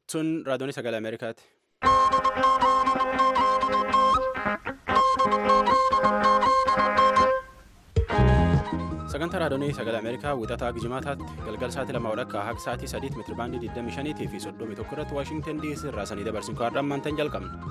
Sun raadiyoon sagalee Ameerikaati. Sagantaa raadiyoon sagalee Ameerikaa wixataa Gijimaataatti galgal sa'aatii 2:00 hanga sa'aatii 3 meetirabaandii 25 fi 31 irratti Waashingtan DC irraa sanii dabarsin kaardaan maantaan jalqabna.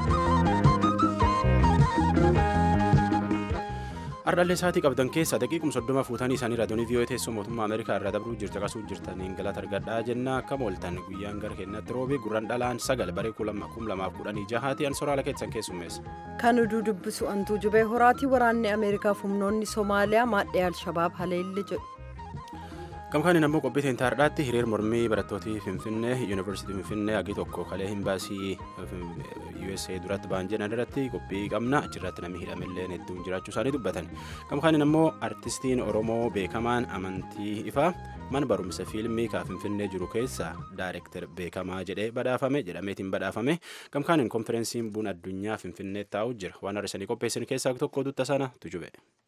Ardhallee sa'aatii qabdan keessa daqiiquma 30 fuutanii isaanii raadiyoon VOA teessoo mootummaa Ameerikaa irraa dabruu jirtaniin galata argadhaa jenna akka mooltan guyyaan gara keenyatti roobee gurraan dhalaan 9 baree 2016 ansoraala keessan keessummeessa. Kan oduu dubbisu antuu jubee horaatii waraanni Ameerikaa fi humnoonni Somaaliyaa maadhee Alshabaab haleelli jedhu. Gamkaan ammoo qophiitiin taardhaatti hiriir mormii barattootii Finfinnee Yuunivarsiitii Finfinnee hagi tokko kalee imbaasii USA duratti ba'an jedhan irratti qophii qabna achirratti namni hidhamillee hedduun jiraachuu isaanii dubbatan. Gamkaan ammoo artistiin Oromoo beekamaan amantii ifaa mana barumsa fiilmii kan Finfinnee jiru keessa daayirektar beekamaa jedhameetiin badhaafame. Gamkaan konferensiin buna addunyaa Finfinnee taa'u jira waan har'isanii qopheessan keessaa tokko dutta sana tujube.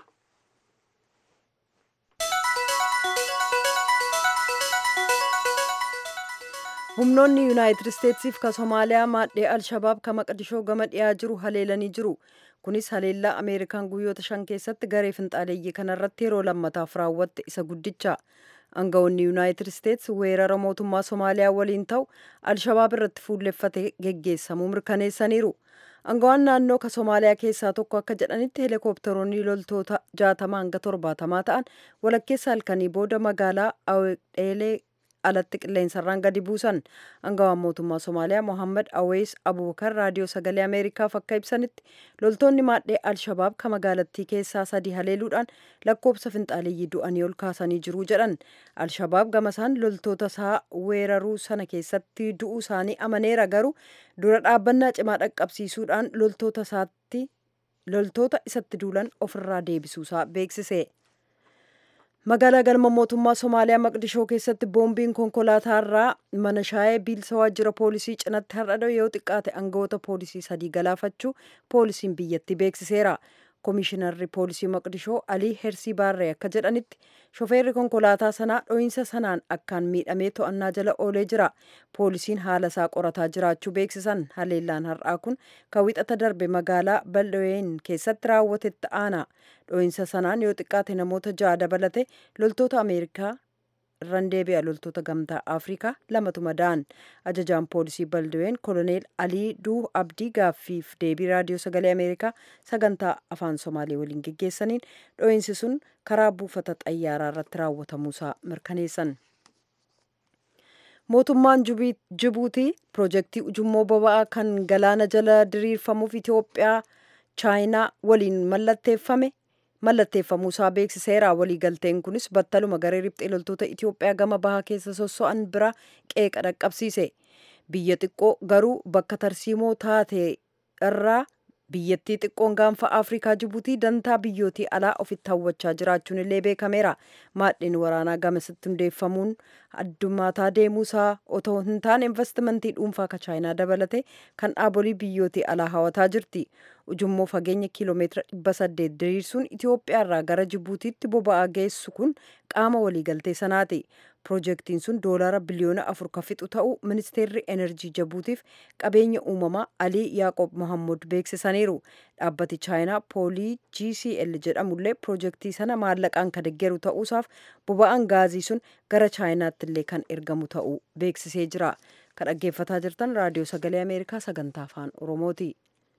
Humnoonni Yuunaayitid Isteetsiif ka Somaaliyaa maadhee Alshabaab ka Maqdishoo gama dhiyaa jiru haleelanii jiru. Kunis haleellaa Ameerikaan guyyoota 5 keessatti garee finxaaleeyyii kanarratti yeroo lammataaf raawwatte isa guddicha. Aangawoonni Yuunaayitid Isteets weerara mootummaa Somaaliyaa waliin ta'u Alshabaab irratti fuulleffate geggeessamuu mirkaneessaniiru. Aangawaan naannoo ka Somaaliyaa keessaa tokko akka jedhanitti heelikooptaroonni loltoota 60 hanga 70 ta'an walakkeessa halkanii booda magaalaa Awdeelee alatti qilleensarraan gadi buusan. Aangawaan mootummaa Somaaliyaa Mohammad Awees Abubakar raadiyoo sagalee Ameerikaaf akka ibsanitti loltoonni maadhee Alshabaab ka magaalattii keessaa 3 haleeluudhaan lakkoobsa finxaaleeyyii du'anii ol kaasanii jiru jedhan. Alshabaab gamasaan loltoota isaa weeraruu sana keessatti du'uu isaanii amaneera garuu dura dhaabbannaa cimaa dhaqqabsiisuudhaan loltoota isatti duulan ofirraa deebisuusaa beeksise. Magaalaa galma mootummaa Somaaliyaa Maqdishoo keessatti boombiin konkolaataarraa mana shaayee biilsa waajjira poolisii cinatti har'a yoo xiqqaate aangawoota poolisii 3 galaafachuu poolisiin biyyatti beeksiseera. Komishinarri poolisii Maqdishoo Alii Hersii Baarree akka jedhanitti shofeerri konkolaataa sanaa dho'iinsa sanaan akkaan miidhamee to'annaa jala oolee jira. Poolisiin haala isaa qorataa jiraachuu beeksisan. Haleellaan har'aa kun kan wixata darbe magaalaa Baldween keessatti raawwatetti aana. Dho'iinsa sanaan yoo xiqqaate namoota 6 dabalate loltoota Ameerikaa irraan deebi'a loltoota gamtaa Afrikaa 2tu madaa'an. Ajajaan poolisii Baldween koloneel Alii Duu Abdii gaaffiif deebii raadiyoo sagalee Ameerikaa sagantaa afaan Somaalee waliin geggeessaniin dho'iinsi sun karaa buufata xayyaaraa irratti raawwatamuusaa mirkaneessan. Mootummaan Jibuutii piroojeektii ujummoo boba'aa kan galaana jala diriirfamuuf Itoophiyaa Chaayinaa waliin mallatteeffamuusaa beeksiseera. Waliigalteen kunis battaluma garee riphxee loltoota Itoophiyaa gama bahaa keessa sosso'an bira qeeqa dhaqqabsiise. Biyya xiqqoo garuu bakka tarsiimoo taate irraa biyyattii xiqqoon gaanfa Afrikaa Jibuutii dantaa biyyootii alaa ofitti hawwachaa jiraachuun illee beekameera. Maadheen waraanaa gamasitti hundeeffamuun addumaataa deemuusaa otoo hin taane investimentii dhuunfaa ka Chaayinaa dabalate kan dhaabolee biyyootii alaa hawataa jirti. Ujummoo fageenya kiiloomeetira 800 diriirsuun Itoophiyaa irraa gara Jibuutiitti boba'aa geessu kun qaama waliigaltee sanaati. Piroojeektiin sun doolaara biliyoona 4 ka fixu ta'uu ministeerri enerjii Jibuutiif qabeenya uumamaa Alii Yaaqoob Mohammud beeksisaniiru. Dhaabbati Chaayinaa Poolii GCL jedhamullee piroojeektii sana maallaqaan ka deeggaru ta'uusaaf boba'aan gaazii sun gara Chaayinaatti illee kan ergamu ta'uu beeksisee jira. Kan dhaggeeffataa jirtan raadiyoo sagalee Ameerikaa sagantaa afaan Oromooti.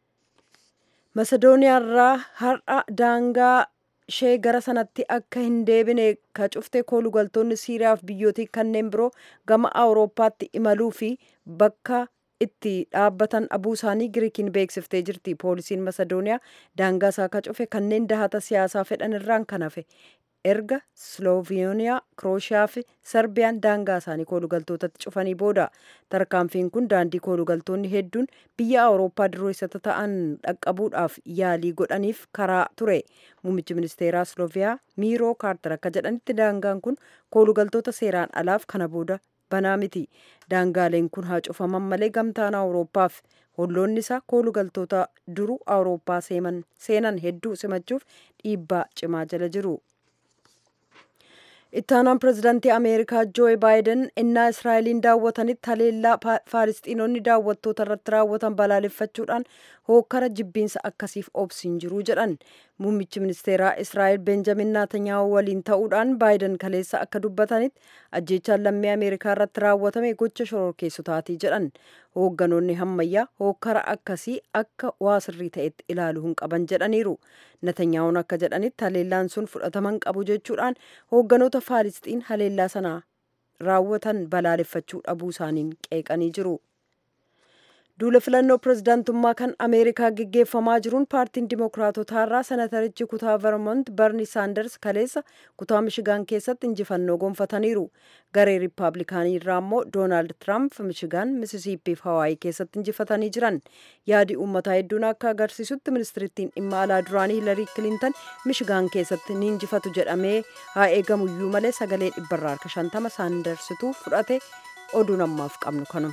Masedooniyaarraa har'a daangaa ishee gara sanatti akka hin deebine ka cufte koolugaltoonni Siiriyaaf biyyootii kanneen biroo gama Awurooppaatti imaluu fi bakka itti dhaabbatan dhabuu isaanii Giriikiin beeksiftee jirti. Poolisiin Masedooniyaa daangaa isaa ka cufe kanneen dahata siyaasaa fedhan irraan kan hafe erga Sloveeniyaa, Kirooshiyaa fi Serbiyaan daangaa isaanii koolugaltootatti cufanii booda. Tarkaanfiin kun daandii koolugaltoonni hedduun biyya Awurooppaa dureessata ta'an dhaqqabuudhaaf yaalii godhaniif karaa ture. Muummichi ministeeraa Sloveeniyaa Miiroo Kaartar akka jedhanitti daangaan kun koolugaltoota seeraan alaaf kana booda banaa miti. Daangaaleen kun haa cufaman malee gamtaan Awurooppaaf holloonni isaa koolugaltoota duruu Awurooppaa seenan hedduu simachuuf dhiibbaa cimaa jala jiru. Ittaanaan pirezidaantii Ameerikaa Joo Baayiden innaa Israa'eliin daawwatanitti haleellaa Faalisxiinonni daawwattoota irratti raawwatan balaaleffachuudhaan hookkara jibbiinsa akkasiif obsiin jiru jedhan. Muummichi ministeeraa Israa'el Benjamin Naatanyaahu waliin ta'uudhaan Baayiden kaleessa akka dubbatanitti ajjeechaan lammii Ameerikaa irratti raawwatame gocha shororkeessotaati jedhan. Hoogganoonni hammayyaa hookkara akkasii akka waa sirrii ta'etti ilaaluu hin qaban jedhaniiru. Naatanyaahuun akka jedhanitti haleellaan sun fudhatama hin qabu jechuudhaan hoogganoota Faalisxiin haleellaa sana raawwatan balaaleffachuu dhabuu isaaniin qeeqanii jiru. Duula filannoo pirezidaantummaa kan Ameerikaa geggeeffamaa jiruun paartiin Dimookiraatotaa irraa senatarichi kutaa Vermont Bernie Sanders kaleessa kutaa Michigan keessatti injifannoo gonfataniiru. Garee Riippaabilikaanii irraa immoo Doonaald Tiraamp Michigan, Misisiippi fi Hawaayii keessatti injifatanii jiran. Yaadi uummataa hedduun akka agarsiisutti ministirittiin dhimma alaa duraanii Hilarii Kilintan Michigan keessatti ni injifatu jedhamee haa eegamuyyuu malee sagalee 50 Sandersitu fudhate. Oduun ammaaf qabnu kanuma.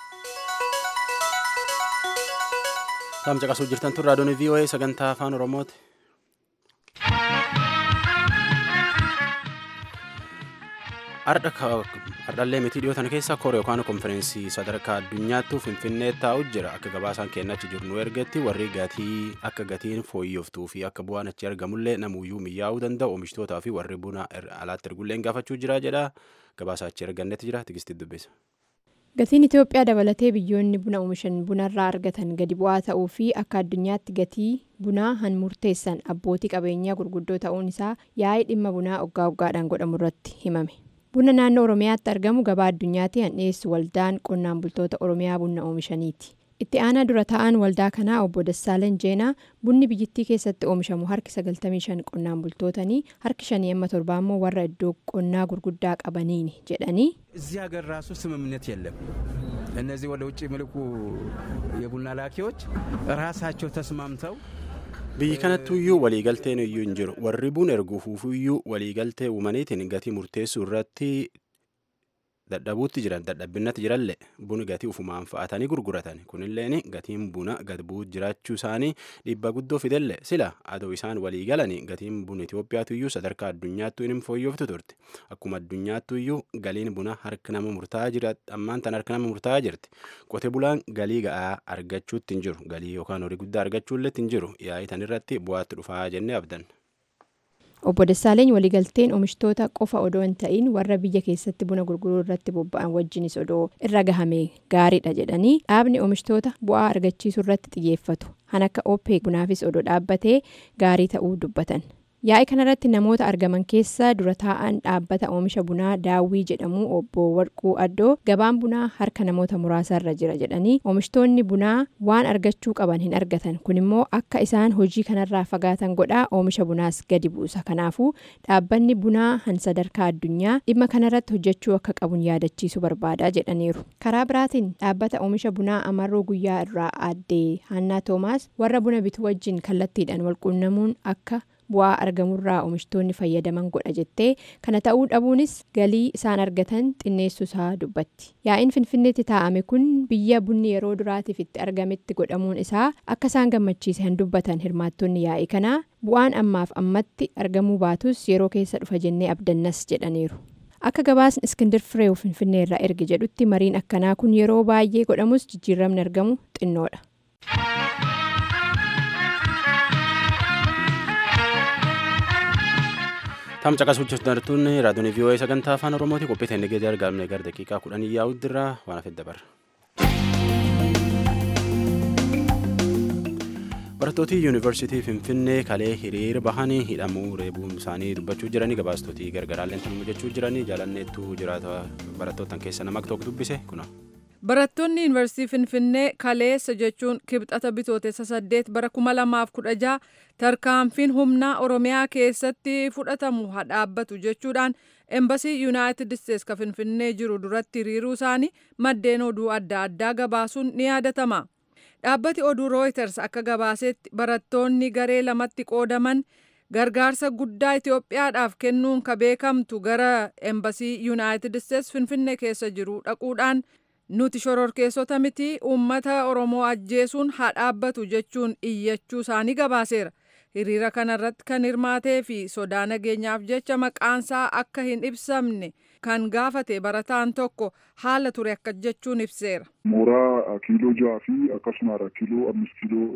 Saam caqasuu jirtan tun raadiyoon VOA sagantaa afaan Oromooti. Ardhallee mitii dhiyootan keessa koree yookaan konfereensii sadarkaa addunyaattuu Finfinnee taa'u jira. Akka gabaasaan kennachi jiru nu ergetti warri gatiin fooyyoftuu fi akka bu'aan achi argamullee namuyyuu miyaa'uu danda'u oomishtootaa fi warri buna alaatti ergullee gaafachuu jira jedha. Gabaasaa achi ergannetti jira. Tigistii dubbisa. Gatiin Itoophiyaa dabalatee biyyoonni buna oomishan bunarraa argatan gadi bu'aa ta'uu fi akka addunyaatti gatii bunaa han murteessan abbootii qabeenyaa gurguddoo ta'uun isaa yaa'ii dhimma bunaa waggaadhaan godhamu irratti himame. Buna naannoo Oromiyaatti argamu gabaa addunyaatti han dhiyeessu waldaan qonnaan bultoota Oromiyaa buna oomishaniiti. Itti aanaa dura ta'an waldaa kanaa obbo Dassaaleen Jeenaa bunni biyyattii keessatti oomishamu harki 95 qonnaan bultootanii harki 57 immoo warra iddoo qonnaa gurguddaa qabaniini jedhanii እዚህ ሀገር ራሱ ስምምነት የለም። እነዚህ ወደ ውጭ የሚልኩ የቡና ላኪዎች ራሳቸው ተስማምተው biyyi kanattuyyuu waliigalteen iyyuu hin jiru. Warri buna erguufuuyyuu waliigaltee uumaniitiin gatii murteessuu irratti dadhabuutti jiran dadhabbinnatti jirallee buna gatii ufumaan fa'atanii gurguratan kunilleen gatiin buna gad bu'uu jiraachuu isaanii dhiibbaa guddoo fidelle sila adoo isaan walii galanii gatiin buna Itoophiyaatuyyuu sadarkaa addunyaattuu hin fooyyoftu turte akkuma addunyaattuyyuu galiin buna harka nama murtaa'aa jira ammaan tan harka nama murtaa'aa jirti qote bulaan galii ga'aa argachuutti hin jiru galii yookaan horii guddaa argachuullee hin jiru yaa'ii tan irratti bu'aatti dhufaa jennee abdan. Obbo Dassaaleen waliigalteen oomishtoota qofa odoo hin ta'in warra biyya keessatti buna gurguruu irratti bobba'an wajjinis odoo irra gahame gaariidha jedhanii dhaabni oomishtoota bu'aa argachiisuu irratti xiyyeeffatu han akka OPEC bunaafis odoo dhaabbatee gaarii ta'uu dubbatan. Yaa'ii kanarratti namoota argaman keessa dura taa'an dhaabbata oomisha bunaa Daawwii jedhamu obbo Warquu Addoo gabaan bunaa harka namoota muraasaarra jira jedhanii oomishtoonni bunaa waan argachuu qaban hin argatan kun immoo akka isaan hojii kanarraa fagaatan godhaa oomisha bunaas gadi buusa kanaafuu dhaabbanni bunaa han sadarkaa addunyaa dhimma kanarratti hojjechuu akka qabun yaadachiisu barbaadaa jedhaniiru. Karaa biraatiin dhaabbata oomisha bunaa Amarroo Guyyaa irraa addee Hannaa Toomaas warra buna bitu wajjin kallattiidhaan walquunnamuun akka bu'aa argamurraa oomishtoonni fayyadaman godha jettee kana ta'uu dhabuunis galii isaan argatan xinneessuusaa dubbatti. Yaa'iin Finfinneetti taa'ame kun biyya bunni yeroo duraatiif itti argametti godhamuun isaa akka isaan gammachiise han dubbatan hirmaattonni yaa'ii kanaa bu'aan ammaaf ammatti argamuu baatus yeroo keessa dhufa jennee abdannas jedhaniiru. Akka gabaasni Iskindir Fireew Finfinnee irraa erge jedhutti mariin akkanaa kun yeroo baay'ee godhamus jijjiiramni argamu xinnoodha. Tam caqasuu jirtan raadiyoon VOA sagantaa afaan Oromooti qophii ta'e gadi argamne gara daqiiqaa 10 yaa'u dirra waan hafe dabarra. Barattooti yuunivarsiitii Finfinnee kalee hiriira bahanii hidhamuu reebuun isaanii dubbachuu jiranii gabaastootii gargaraallee tanuma jechuu jiranii jaalanneettuu jiraata barattootan keessa nama tokko dubbise kuna. Barattoonni yuunivarsiitii Finfinnee kaleessa jechuun kibxata bitootessa 8 bara 2016 tarkaanfiin humnaa Oromiyaa keessatti fudhatamu haa dhaabbatu jechuudhaan Embasii Yuunaayitid Isteetsi ka Finfinnee jiru duratti hiriiruu isaanii maddeen oduu adda addaa gabaasuun ni yaadatama. Dhaabbati oduu Reuters akka gabaasetti barattoonni garee lamatti qoodaman gargaarsa guddaa Itoophiyaadhaaf kennuun ka beekamtu gara Embasii Yuunaayitid Isteetsi Finfinnee keessa jiru dhaquudhaan nuti shororkeessota miti uummata Oromoo ajjeesuun haa dhaabbatu jechuun iyyachuu isaanii gabaaseera. hiriira kanarratti kan hirmaatee fi sodaa nageenyaaf jecha maqaansaa akka hin ibsamne kan gaafate barataan tokko haala ture akka jechuun ibseera. Mooraa kiiloo 6 fi akkasumas kiiloo 5 kiiloo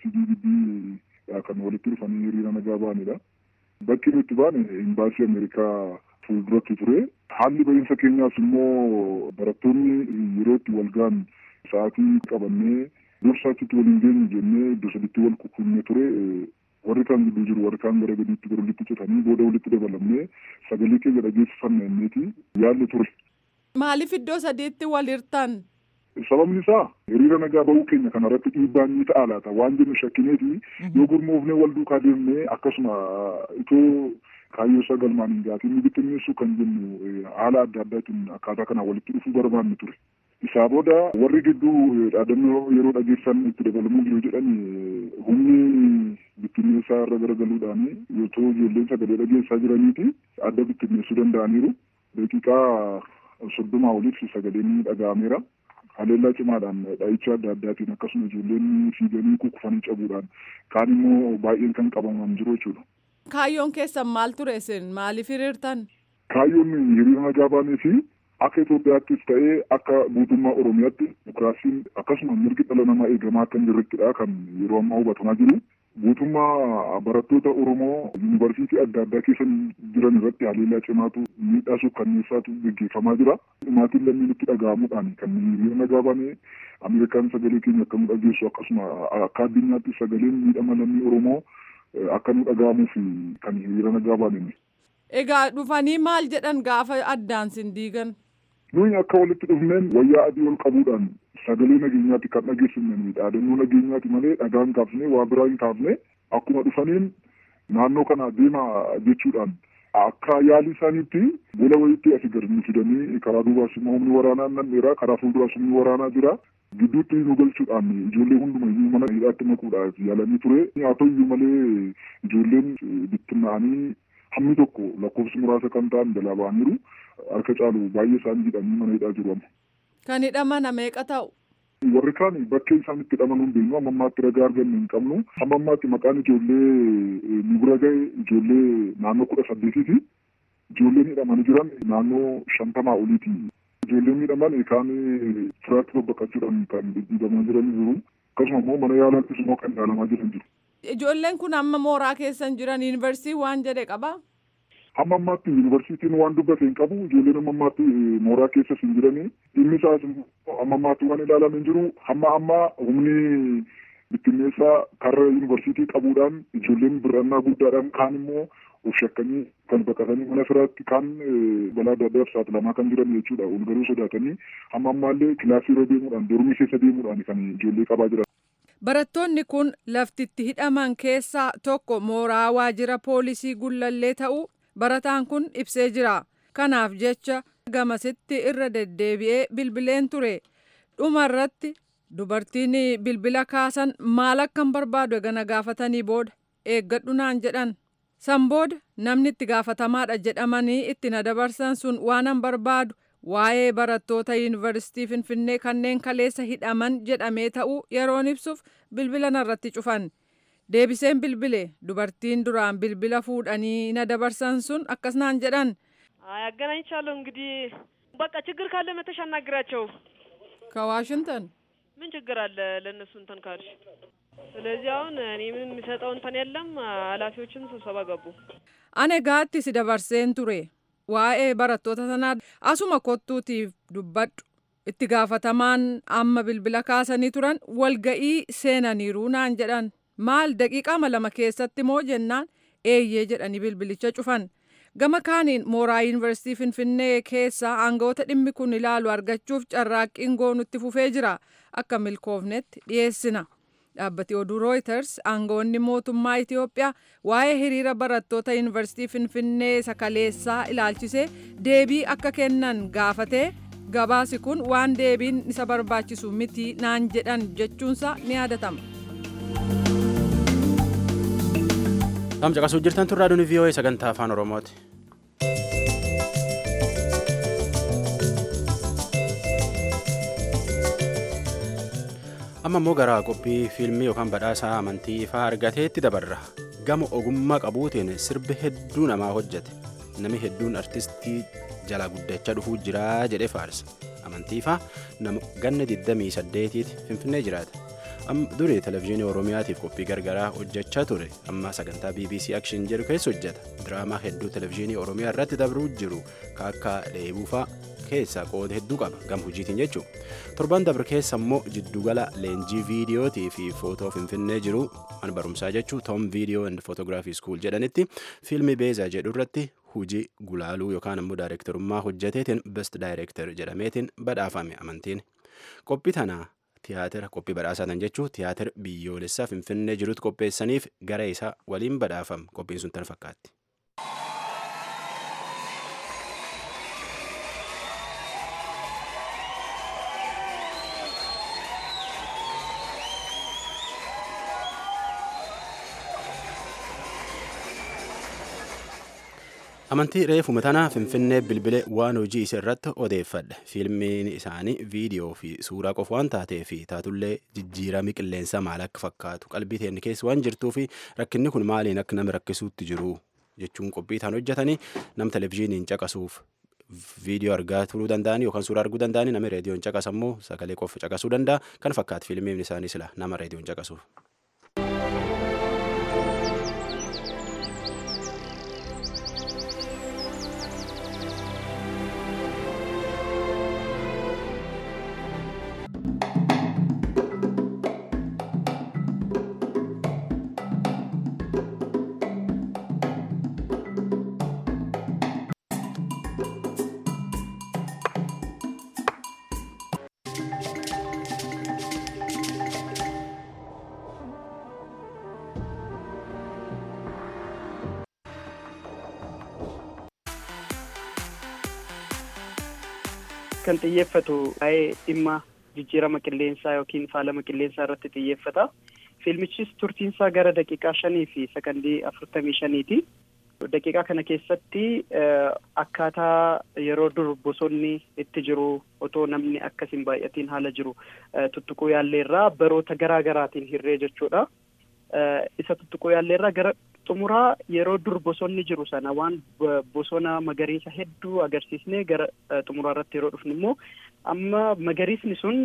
FCDB kan walitti dhufanii hiriira nagaa baanidha. Bakki nuti baane imbaasii Ameerikaa fuulduratti ture. Haalli bahiinsa keenyaas immoo barattoonni yeroo itti wal ga'an sa'aatii qabannee dursaatti waliin geenye jennee iddoo sadiitti wal qunnamnee ture. Warri kaan gidduu jiru warri kaan gara gadiitti gara walitti citanii booda walitti dabalamnee sagalee keenya dhageessifanna inneeti yaalli ture. Maaliif iddoo sadiitti wal hirtan? Sababni isaa hiriira nagaa bahuu keenya kanarratti dhiibbaan ni ta'a laata waan jennu shakkineeti yoo gurmoofnee wal duukaa deemnee akkasuma itoo kaayyoo isaa galmaan hin gaatiin bittinneessuu kan jennu haala adda addaatiin akkaataa kanaan walitti dhufuu barbaanne ture. Isaa booda warri gidduu dhaadannoo yeroo dhageessan itti dabalamuu jiru jedhan humni bittinneessaa irra garagaluudhaan yoo ijoolleen sagalee dhageessaa jiraniiti adda bittinneessuu danda'aniiru. Daqiiqaa 30 oliif sagaleen dhaga'ameera. Haleellaa cimaadhaan dha'icha adda addaatiin akkasuma ijoolleen fiiganii kukkufanii cabuudhaan kaan immoo baay'een kan qabaman jiru jechuudha. Kaayyoon keessan maal ture isin? Maaliif hiriirtan? Kaayyoon hiriira nagaa baanee fi akka Itoophiyaattis ta'ee akka mootummaa Oromiyaatti dimokiraasiin akkasuma mirgi dhala namaa eegamaa akka hin jirrettidha kan yeroo ammaa hubatamaa jiru. Guutummaa barattoota Oromoo yuunivarsiitii adda addaa keessa jiran irratti haleellaa cimaatu miidhaa suukkanneessaatu gaggeeffamaa jira. Maatiin lammiin itti dhaga'amuudhaan kan hiriira nagaa baanee Ameerikaan sagalee keenya akka nu dhageessu akkasuma akka addunyaatti sagaleen miidhama lammii Oromoo akka nu dhaga'amuuf kan hiriira nagaa baanee. Egaa dhufanii maal jedhan gaafa addaan sin diigan? Nuyi akka walitti dhufneen wayyaa adii ol qabuudhaan sagalee nageenyaatti kan dhageessifne dhaadannoo nageenyaatti malee dhagaan kaafne waa biraa hin kaafne akkuma dhufaniin naannoo kana deema jechuudhaan akka yaalii isaaniitti gola wayiitti asii gadi nu fidanii karaa duubaas immoo humni waraanaa nan dheeraa karaa fuulduraas humni waraanaa jira gidduutti nu galchuudhaan ijoollee hundumayyuu mana hidhaatti makuudhaaf yaalanii ture. Haa ta'uyyuu malee ijoolleen bittinnaa'anii hammi tokko lakkoofsi muraasa kan ta'an jalaa ba'aniiru. Harka caalu baay'ee isaanii hidhanii mana hidhaa jiru amma. Kan hidhaman meeqa ta'u? Warri kaan bakkee isaan itti hidhaman hin beeknu amma ammaatti ragaa arganne hin qabnu. Amma ammaatti maqaan ijoollee nu bira ga'e ijoollee naannoo 18ti. Ijoolleen hidhamanii jiran naannoo 50 oliiti. Ijoolleen hidhaman kaan firaatti babbaqachuudhaan kan dhidhiibamaa jiran jiru. Akkasuma immoo mana yaalaattis immoo kan ilaalamaa jiran jiru. Ijoolleen kun amma mooraa keessan jiran yuunivarsiitii waan jedhe qabaa? Hamma ammaatti yuunivarsiitiin waan dubbate hin qabu. Ijoolleen amma ammaatti mooraa keessa hin jiranii. Dhimmi isaas amma ammaatti waan ilaalamu hin jiru. Hamma humni bittinneessaa karra yuunivarsiitii qabuudhaan ijoolleen birannaa guddaadhaan kaan immoo of shakkanii kan baqatanii mana firaatti kaan balaa adda addaaf saaxilamaa kan jiran jechuudha. Ol garuu sodaatanii hamma ammaallee kilaasii irra deemuudhaan dormii keessa deemuudhaan kan ijoollee qabaa jiran. Barattoonni kun laftitti hidhaman keessaa tokko mooraa waajjira poolisii Gullallee ta'uu barataan kun ibsee jira. Kanaaf jecha gamasitti irra deddeebi'ee bilbileen ture. Dhuma irratti dubartiin bilbila kaasan maal akkan barbaadu gana gaafatanii booda eeggadhu naan jedhan. San booda namni itti gaafatamaadha jedhamanii itti na dabarsan sun waanan barbaadu waa'ee barattoota yuunivarsiitii Finfinnee kanneen kaleessa hidhaman jedhamee ta'uu yeroon ibsuuf bilbila narratti cufan. Deebiseen bilbile dubartiin duraan bilbila fuudhanii na dabarsan sun akkas naan jedhan. አገናኝቻለሁ እንግዲህ በቃ ችግር ካለ መተሽ አናግራቸው። ከዋሽንግተን ምን ችግር አለ ለነሱ እንትን ካልሽ? ስለዚህ አሁን እኔ ምን የሚሰጠው እንትን የለም። ኃላፊዎችን ስብሰባ ገቡ። አኔ ጋatti si dabarseen ture waa'ee barattoota sanaa asuma kottuutiif dubbadhu itti gaafatamaan amma bilbila kaasanii turan walga'ii seenaniiru naan jedhan. Maal daqiiqaa 2 keessatti moo jennaan eeyyee jedhanii bilbilicha cufan. Gama kaaniin mooraa yuunivarsiitii Finfinnee keessa aangawoota dhimmi kun ilaalu argachuuf carraaqqiin goonutti fufee jira. Akka milkoofnetti dhiyeessina. Dhaabbati oduu Reuters aangawoonni mootummaa Itoophiyaa waa'ee hiriira barattoota yuunivarsiitii Finfinnee sakaleessaa ilaalchisee deebii akka kennan gaafatee gabaasi kun waan deebiin isa barbaachisu miti naan jedhan jechuunsa ni yaadatama. Tam caqasuu jirtan tun raadiyoon VOA sagantaa afaan Oromooti. Amma immoo gara qophii fiilmii yookaan badhaasa amantii ifaa argateetti dabarra. gama ogummaa qabuutiin sirbi hedduu namaa hojjete. Namni hedduun artistii jala guddachaa dhufuu jira jedhee faarsa. Amantiifaa nama ganna 28 Finfinnee jiraata. Durii televezyiinii Oromiyaatiif qophii gargaraa hojjechaa ture. Amma sagantaa BBC Action jedhu keessa hojjeta. Diraamaa hedduu televezyiinii Oromiyaa irratti dabruu jiru akka Leebuufaa keessa qooda hedduu qaba gam hojiitiin jechuudha. Torban dabre keessa immoo jiddugala leenjii viidiyootii fi footoo Finfinnee jiru mana barumsaa jechuun Tom Video and Photography School jedhanitti fiilmii Beezaa jedhu irratti hojii gulaaluu yookaan immoo daayirektorummaa hojjeteetiin Best Director jedhameetiin badhaafame amantiin. Qophii tanaa tiyaatira qophii badhaasaatan jechuun tiyaatira biyyoolessaa Finfinnee jirutti qopheessaniif gara isaa waliin badhaafame qophiin sun tan fakkaatti. Amantii reefuma tanaa Finfinnee bilbilee waan hojii isa irratti odeeffadha. Fiilmiin isaanii viidiyoo fi suuraa qofa waan taatee fi taatullee jijjiirama qilleensaa maal akka fakkaatu qalbii teenya keessa waan jirtuu fi rakkinni kun maaliin akka nama rakkisuutti jiru jechuun qophii isaan hojjetanii nam televezyiiniin caqasuuf viidiyoo argaa turuu danda'anii yookaan suuraa arguu danda'anii nama reediyoon caqasammoo sagalee qofa caqasuu danda'a. Kan fakkaatu fiilmiin isaanii sila nama reediyoon caqasuuf. kan xiyyeeffatu waa'ee dhimma jijjiirama qilleensaa yookiin faalama qilleensaa irratti xiyyeeffata. Fiilmichis turtiinsaa gara daqiiqaa 5 fi sekondii 45ti. Daqiiqaa kana keessatti akkaataa yeroo dur bosonni itti jiru otoo namni akkasiin baay'atiin haala jiru tuttuquu yaalleerraa baroota garaa garaatiin hirree jechuudha. Isa tuttuquu yaalleerraa gara xumuraa yeroo dur bosonni jiru sana waan bosona magariisa hedduu agarsiisnee gara xumuraa irratti yeroo dhufnu immoo amma magariisni sun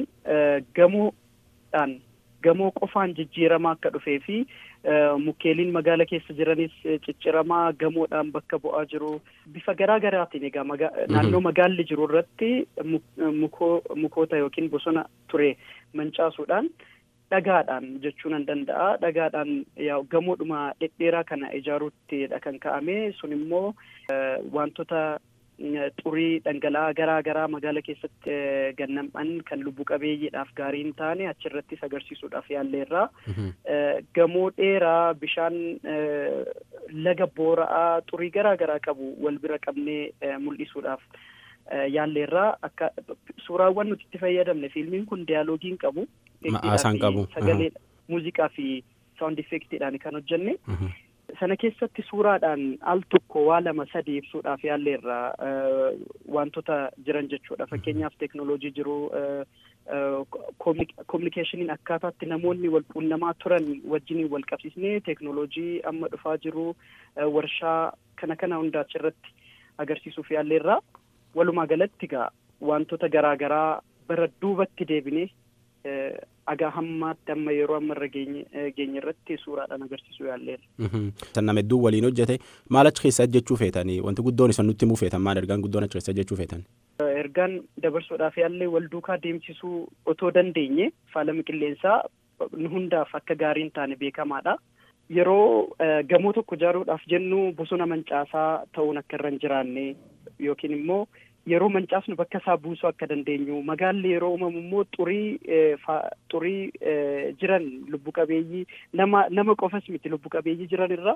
gamoo qofaan jijjiiramaa akka dhufee fi mukkeeliin magaala keessa jiranis cicciramaa gamoodhaan bakka bu'aa jiru bifa garaa garaatiin egaa naannoo magaalli jiru irratti mukoota yookiin bosona ture mancaasuudhaan dhagaadhaan jechuun nan danda'a. Dhagaadhaan gamoodhuma dhedheeraa kana ijaaruuttidha kan ka'ame. Sun immoo wantoota xurii dhangala'aa garaa garaa magaala keessatti gannam'an kan lubbu qabeeyyiidhaaf gaarii hin taane achirrattis agarsiisuudhaaf yaalleerraa. Gamoo dheeraa bishaan laga boora'aa xurii garaa garaa qabu wal bira qabnee mul'isuudhaaf yaalleerraa. Akka suuraawwan nuti itti fayyadamne fiilmiin kun diyaaloogiin qabu. Ma'aasaan qabu. Sagalee muuziqaa fi saawundi effektiidhaan kan hojjenne. Sana keessatti suuraadhaan al tokko waa 2-3 ibsuudhaaf yaalleerra wantoota jiran jechuudha. Fakkeenyaaf teeknooloojii jiru, kominikeeshiniin akkaataatti namoonni wal quunnamaa turan wajjiniin wal qabsiisnee teeknooloojii amma dhufaa jiru warshaa kana hundaa achirratti agarsiisuuf yaalleerra. Walumaa galatti egaa wantoota garaa garaa bara duubatti deebinee agaa hammaatti amma yeroo ammarra geenye irratti suuraadhaan agarsiisuu yaalleera. Nama hedduu waliin hojjete maal achi keessa jechuu feetanii wanti guddoon isan nutti himuu feetan maal ergaan guddoon achi keessa jechuu feetan? Ergaan dabarsuudhaaf yaallee wal duukaa deemsisuu otoo dandeenye faalama qilleensaa nu hundaaf akka gaarii hin taane beekamaadha. Yeroo gamoo tokko ijaaruudhaaf jennu bosona mancaasaa ta'uun akka irra hin jiraanne yookiin immoo yeroo mancaasnu bakka isaa buusuu akka dandeenyu magaalli yeroo uumamu immoo xurii jiran lubbu qabeeyyii nama qofas miti lubbu qabeeyyii jiran irra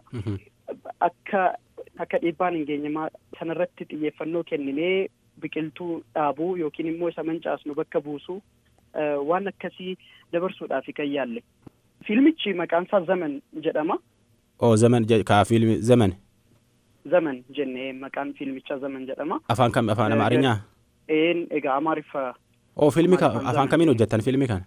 akka dhiibbaan hin geenye sanarratti xiyyeeffannoo kenninee biqiltuu dhaabuu yookiin immoo isa mancaasnu bakka buusuu waan akkasii dabarsuudhaaf kan yaalle. Fiilmichi maqaan isaa Zaman jedhama. Zaman fiilmi Zaman. Zaman jennee maqaan fiilmichaa Zaman jedhama. Afaan kam afaan Amaarinyaa? Egaa Amaariffa. Fiilmi afaan kamiin hojjettan fiilmi kana?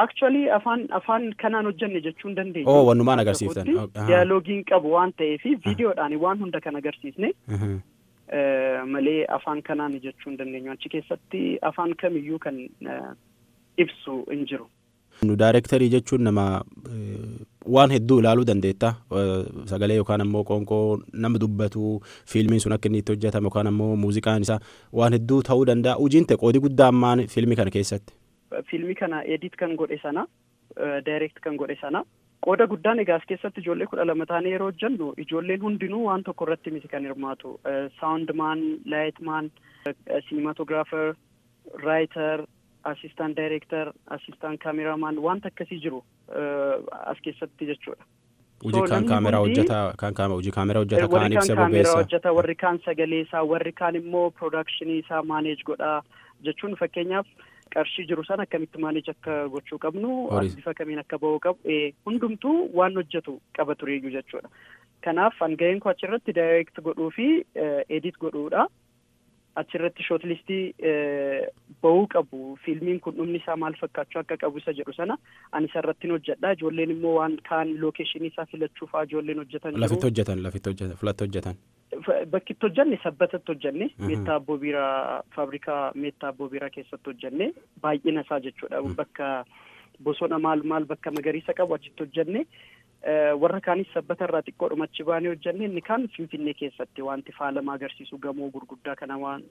Actually afaan kanaan hojjenne jechuun dandeenya. Oo wanumaan agarsiiftan. Dialoogiin qabu waan ta'eef viidiyoodhaan waan hunda kan agarsiisne malee afaan kanaan jechuun dandeenya. Achi keessatti afaan kamiyyuu kan ibsu hin jiru. Nu daayirektarii jechuun nama waan hedduu ilaaluu dandeetta. Sagalee yookaan ammoo qoonqoo nama dubbatu fiilmiin sun akka inni itti hojjetamu yookaan ammoo muuziqaan isaa waan hedduu ta'uu danda'a. Hojiin ta'e qoodi guddaa ammaan fiilmii kana keessatti. Fiilmii kana edit kan godhe sana direct kan godhe sana qooda guddaan egaa as keessatti ijoollee 12 taanee yeroo hojjennu ijoolleen hundinuu waan tokko irratti miti kan hirmaatu. Soundman, lightman, cinematographer, writer, assistant director, assistant cameraman wanta akkasii jiru as keessatti jechuudha. Hojii kan kaameraa hojjeta hojii kaameraa hojjeta kaan ibsa bobeessa. Warri kaan sagalee isaa warri kaan immoo production isaa manage godha jechuun fakkeenyaaf qarshii jiru sana akkamitti manage akka gochuu qabnu bifa kamiin akka ba'uu qabu hundumtuu waan hojjetu qaba tureeyyuu jechuudha. Kanaaf hanga'een koo achirratti direct godhuu fi edit godhuudha. Achirratti shortlistii ba'uu qabu fiilmiin kun dhumni isaa maal fakkaachuu akka qabu isa jedhu sana ani isarratti hojjedha. Ijoolleen immoo waan kaan lookeeshinii isaa filachuuf ijoolleen hojjetan jiru. Lafitti hojjetan. Bakkitti hojjenne sabbatatti hojjenne meettaa abboo biiraa faabrikaa meettaa abboo biiraa keessatti hojjenne baay'ina isaa jechuudha. Bakka bosona maal bakka magariisa qabu achitti hojjenne. Warra kaanis sabbata irraa xiqqoodhuma achi baanee hojjenne inni kaan Finfinnee keessatti wanti faalama agarsiisu gamoo gurguddaa kana waan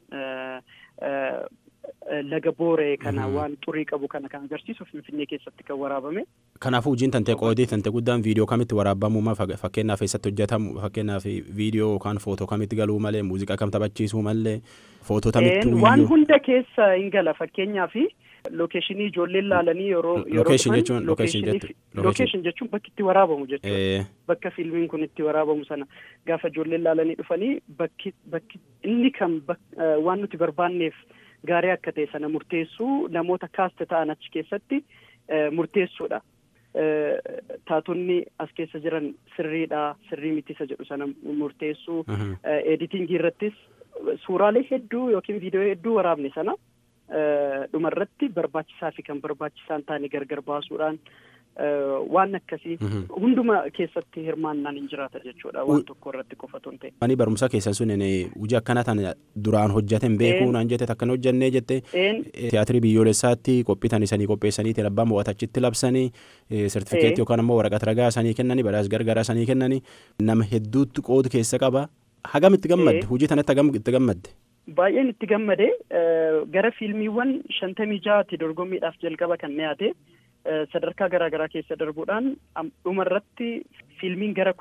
laga booree kana waan xurii qabu kana kan agarsiisu Finfinnee keessatti kan waraabame. Kanaafuu hojiin tantee qoodii tantee guddaan viidiyoo kamitti waraabamuu fakkeenyaaf eessatti hojjetamu fakkeenyaaf viidiyoo yookaan footoo kamitti galuu malee muuziqaa kam taphachiisuu malee footoo tamittuu waan hunda keessa hin gala fakkeenyaaf lookeeshinii ijoolleen laalanii yeroo lookeeshin jechuun bakki itti waraabamu jechuudha. Bakka fiilmiin kun itti waraabamu sana gaafa ijoolleen laalanii dhufanii bakki inni kan waan nuti barbaanneef gaarii akka ta'e sana murteessuu namoota kaasta ta'an achi keessatti murteessuudha. Taatonni as keessa jiran sirrii miti isa jedhu sana murteessuu editingii irrattis suuraalee hedduu yookiin viidiyoo hedduu waraabne sana dhumarratti barbaachisaa fi kan barbaachisaan taane gargar baasuudhaan waan akkasii hunduma keessatti hirmaannaan hin jiraata jechuudha waan tokko irratti qofatu hin ta'e. Ani barumsa keessan sun hojii akkana tan duraan hojjeten beekuu naan jette akkana hojjennee jette tiyaatirii biyyoolessaatti qophiitan isanii qopheessanii abbaa mo'ata achitti labsanii sertifikeetii yookaan ammoo waraqata ragaa isanii kennanii badhaasa gargaraa isanii kennanii nama hedduutti qoodu keessa qaba. Hagam itti gammadde hojii tanatti hagam itti gammadde. Baay'een itti gammade gara fiilmiiwwan 56 dorgommiidhaaf jalqaba kan dhiyaate sadarkaa garaagaraa keessa darbuudhaan dhumarratti fiilmiin gara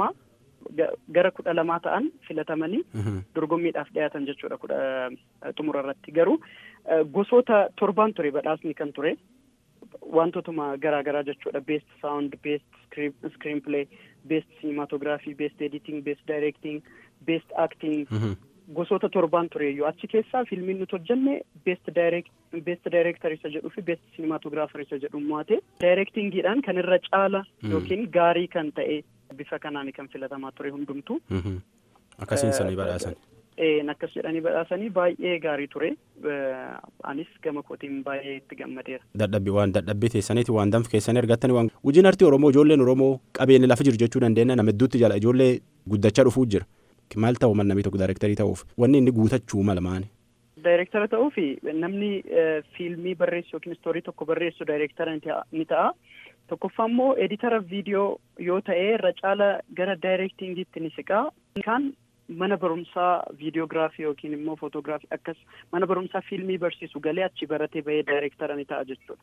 12 ta'an filatamanii dorgommiidhaaf dhiyaatan jechuudha xumurarratti garuu gosoota 7 ture badhaasni kan ture wantootuma garaagaraa jechuudha best sound best screenplay best cinematography best editing best directing best acting gosoota 7 tureeyyuu achi keessaa fiilmiin nuti hojjenne best director isa jedhuu fi best cinematographer isa jedhu mo'ate directingiidhaan kan irra caala yookiin gaarii kan ta'e bifa kanaan kan filatamaa ture hundumtu. Akkasiin sanii badhaasan. Akkas jedhanii badhaasanii baay'ee gaarii ture. Anis gama kootiin baay'ee itti gammadeera. Dadhabbii teessaniiti waan danfu keessanii argattanii waan hojiin artii Oromoo ijoolleen Oromoo qabeenya lafa jiru jechuu dandeenya nama hedduutti jala ijoollee guddachaa dhufuu jira. Maal ta'u namni tokko daayirektarii ta'uuf wanni inni guutachuu mala maani? Daayirektara ta'uuf namni fiilmii barreessu yookiin istoorii tokko barreessu daayirektara ni ta'a. Tokkoffaa immoo editara viidiyoo yoo ta'e irra caala gara daayirektingiitti ni siqaa. Kan mana barumsaa viidiyoogiraafii yookiin immoo footoogiraafii akkas mana barumsaa fiilmii barsiisu galee achi baratee bahee daayirektara ni ta'a jechuudha.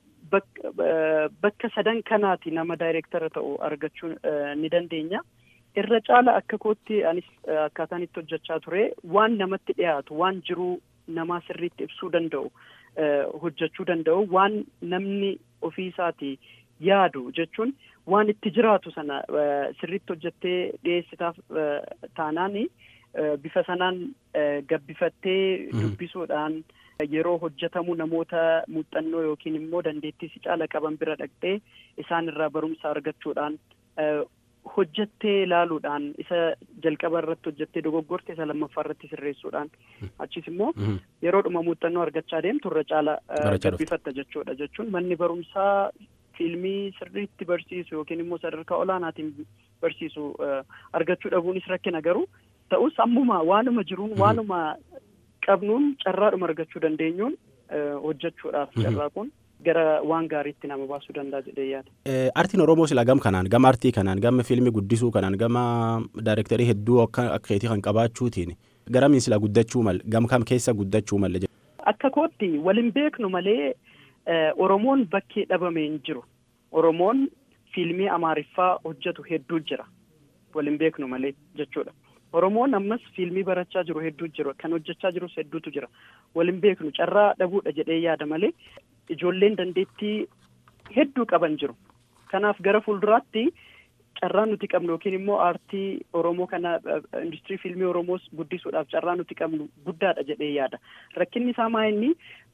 Bakka sadan kanaati nama daayirektara ta'u argachuu ni dandeenya. Irra caala akka kootti anis akkaataan itti hojjechaa ture waan namatti dhiyaatu waan jiruu namaa sirriitti ibsuu danda'u hojjechuu danda'u waan namni ofii isaatii yaadu jechuun waan itti jiraatu sana sirriitti hojjettee dhiyeessitaaf taanaani bifa sanaan gabbifattee dubbisuudhaan yeroo hojjetamu namoota muuxannoo yookiin immoo dandeettii si caala qaban bira dhaqxee isaan irraa barumsa argachuudhaan hojjettee ilaaluudhaan isa jalqaba irratti hojjettee dogoggorte isa lammaffaa irratti sirreessuudhaan achis immoo yeroodhuma muuxannoo argachaa deemtu irra caala gabbifatta jechuudha. Jechuun manni barumsaa fiilmii sirriitti barsiisu yookiin immoo sadarkaa olaanaatiin barsiisu argachuu dhabuunis rakkina garuu ta'us ammuma waanuma jiruun waanuma qabnuun carraadhuma argachuu dandeenyuun hojjechuudhaaf carraa kun gara waan gaariitti nama baasuu danda'a jedhee yaada. Artiin Oromoo sila gam kanaan gama artii kanaan gama fiilmii guddisuu kanaan gama daayirektarii hedduu akka keetii kan qabaachuutiin garamiin sila guddachuu malee gam kam keessa guddachuu malee. Akka kootti waliin beeknu malee Oromoon bakkee dhabame hin jiru. Oromoon fiilmii Amaariffaa hojjetu hedduu jira. Waliin beeknu malee jechuudha. Oromoon ammas fiilmii barachaa jiru hedduu jiru. Kan hojjechaa jirus hedduutu jira. Waliin beeknu carraa dhabuudha jedhee yaada malee ijoolleen dandeettii hedduu qaban jiru. Kanaaf gara fuulduraatti carraan nuti qabnu yookiin immoo aartii Oromoo kana industirii fiilmii Oromoos guddisuudhaaf carraan nuti qabnu guddaadha jedhee yaada. Rakkinni isaa maa inni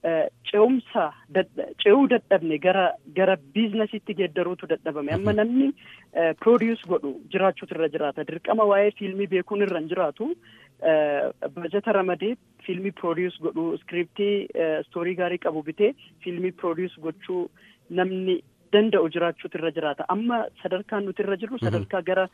ce'uu dadhabne gara biizinasiitti geeddaruutu dadhabame. Amma namni produce godhu jiraachuutu irra jiraata. Dirqama waa'ee fiilmii beekuun irra hin jiraatu. Bajeta ramadee fiilmii produce godhu iskiriptii stoorii gaarii qabu bitee fiilmii produce gochuu namni danda'u jiraachuutu irra jiraata. Amma sadarkaan nuti irra jirru sadarkaa gara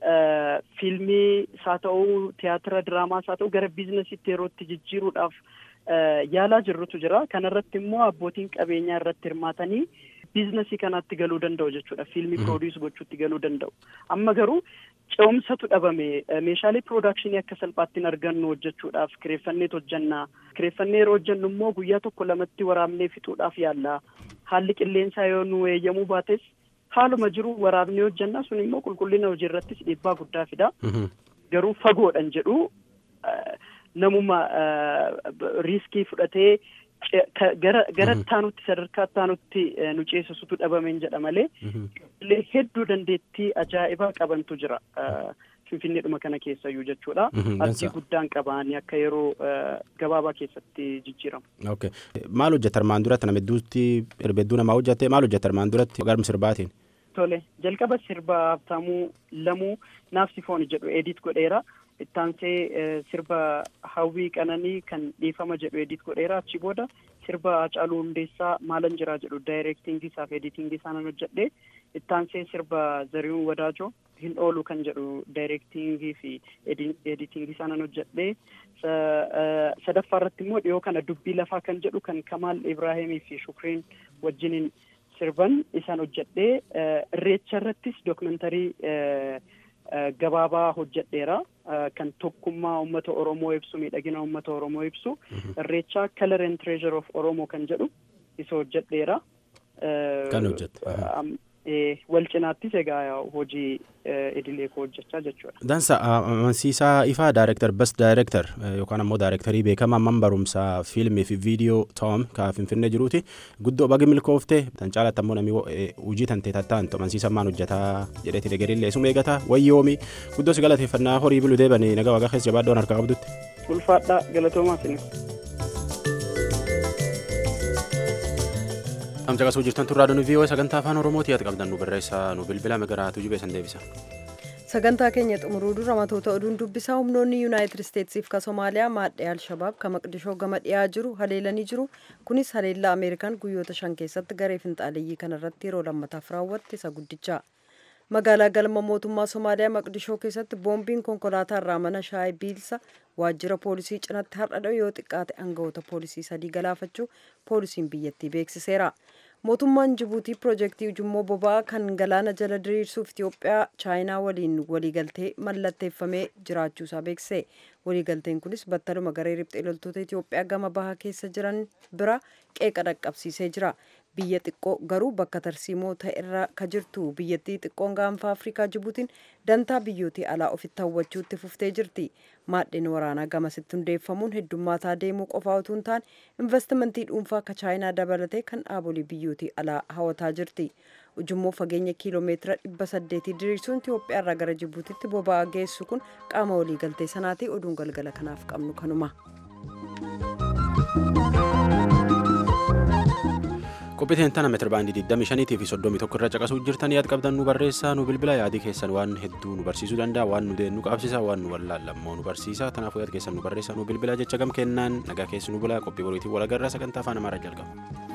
fiilmii isaa ta'uu tiyaatira diraamaa isaa ta'uu gara biizinasiitti yerootti jijjiiruudhaaf yaalaa jirrutu jira. Kanarratti immoo abbootiin qabeenyaa irratti hirmaatanii biizinasii kanaatti galuu danda'u jechuudha. Fiilmii produce gochuutti galuu danda'u. Amma garuu ce'umsatu dhabame. Meeshaalee piroodakshinii akka salphaatti hin argannu hojjechuudhaaf kireeffanneet hojjannaa. Kireeffannee yeroo hojjennu immoo guyyaa tokko lamatti waraabnee fixuudhaaf yaalla. Haalli qilleensaa yoo nu eeyyamuu baates haaluma jiru waraabnee hojjannaa sun immoo qulqullina hojii irrattis dhiibbaa guddaa fida. Garuu fagoodhan jedhu namuma riiskii fudhatee gara taanutti sadarkaa taanutti nu ceesisutu dhabameen jedha malee hedduu dandeettii ajaa'ibaa qabantu jira finfinneedhuma kana keessayyuu jechuudha. Abdii guddaan qabaanii akka yeroo gabaabaa keessatti jijjiiramu. Okay. Maal hojjeta armaan duratti nama hedduu namaa hojjete maal hojjeta armaan duratti garmi sirbaatiin? Tole jalqaba sirba Habtaamuu Lamuu Naafsifoon jedhu edit godheera. Ittaansee sirba Hawwii Qananii kan dhiifama jedhu edit godheera. Achi booda sirba Hacaaluu Hundeessaa Maalan Jiraa jedhu daayirektingii isaa fi editingii isaa nan hojjedhe. Ittaansee sirba Zarihuun Wadaajoo Hin Oolu kan jedhu daayirektingii fi editingii isaa nan hojjedhe. Sadaffaa irratti immoo dhiyoo kana Dubbii Lafaa kan jedhu kan Kamaal Ibraahimii fi Shukriin wajjiniin sirban isaan hojjedhe. Irreecha irrattis dookumentarii gabaabaa hojjedheera. Kan tokkummaa uummata Oromoo ibsu miidhagina uummata Oromoo ibsu Irreecha Color and Treasure of Oromoo kan jedhu isa hojjedheera. Kan hojjette. Wal cinaattis egaa hojii idilee koo hojjechaa jechuudha. Dansa amansiisaa ifaa daayirektar bas daayirektar yookaan ammoo daayirektarii beekamaa man barumsaa fiilmii fi viidiyoo Tom ka Finfinnee jiruuti. Guddoo bagi milkoofte tan caalatti ammoo namni hojii tantee tattaan amansiisaa maan hojjetaa jedheeti deeggarillee isuma eegataa wayyoomi guddoo si galateeffannaa horii biluu deebanii nagaa waaqa keessa jabaaddoon harkaa qabdutti. Ulfaadhaa galatoomaa sinis. Amjaqasuu jirtan turraadhaan vii'oo sagantaa afaan Oromooti yaada qabdan nu barreessaa nu bilbila magaraatu jubeessan deebisa. Sagantaa keenya xumuruu dura matoota oduun dubbisaa humnoonni Yuunaayitid Isteetsiif ka Somaaliyaa maadhee Alshabaab ka Maqdishoo gama dhiyaa jiru haleelanii jiru. Kunis haleellaa Ameerikaan guyyoota 5 keessatti garee finxaaleeyyii kanarratti yeroo lammataaf raawwatte isa guddicha. Magaalaa galma mootummaa Somaaliyaa Maqdishoo keessatti boombiin konkolaataa irraa mana shaayii biilsa waajjira poolisii cinaatti har'a yoo xiqqaate aangawoota poolisii 3 galaafachuu poolisiin biyyattii beeksiseera. Mootummaan Jibuutii piroojeektii ujummoo boba'aa kan galaana jala diriirsuuf Itoophiyaa Chaayinaa waliin waliigaltee mallatteeffamee jiraachuusaa beeksise. Waliigalteen kunis battaluma garee riphxee loltoota Itoophiyaa gama bahaa keessa jiran bira qeeqa dhaqqabsiisee jira. Biyya xiqqoo garuu bakka tarsiimoo ta'e irra ka jirtu biyyattii xiqqoon gaanfa Afrikaa Jibuutiin dantaa biyyootii alaa ofitti hawwachuutti fuftee jirti. Maadheen waraanaa gamasitti hundeeffamuun heddummaataa deemuu qofaa utuu hin taane investimentii dhuunfaa ka Chaayinaa dabalatee kan dhaabolee biyyootii alaa hawwataa jirti. Ujummoo fageenya kiiloomeetira 800 diriirsuun Itoophiyaa irraa gara Jibuutitti boba'aa geessu kun qaama waliigaltee sanaati. Oduun galgala kanaaf qabnu kanuma. qophiiteen tana meetira baandii 25 fi 31 irra caqasuu jirtan yaad qabdan nu barreessaa nu bilbila yaadii keessan waan hedduu nu barsiisuu danda'a waan nu deen nu qabsiisa waan nu wallaallammoo nu barsiisa kanaafuu yaad keessan nu barreessaa nu bilbila jecha gam kennaan nagaa keessi nu bulaa qophii boriitiin wal agarraa sagantaa afaan amaaraa jalqaba.